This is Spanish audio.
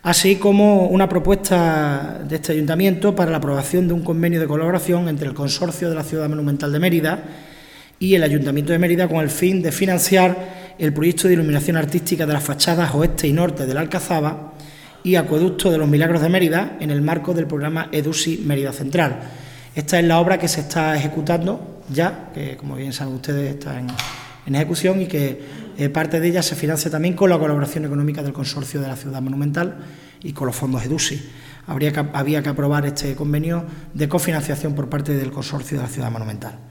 así como una propuesta de este Ayuntamiento para la aprobación de un convenio de colaboración entre el Consorcio de la Ciudad Monumental de Mérida y el Ayuntamiento de Mérida con el fin de financiar el proyecto de iluminación artística de las fachadas oeste y norte de la Alcazaba y Acueducto de los Milagros de Mérida en el marco del programa EDUSI Mérida Central. Esta es la obra que se está ejecutando ya, que como bien saben ustedes está en ejecución y que parte de ella se financia también con la colaboración económica del Consorcio de la Ciudad Monumental y con los fondos EDUSI. Había que aprobar este convenio de cofinanciación por parte del Consorcio de la Ciudad Monumental.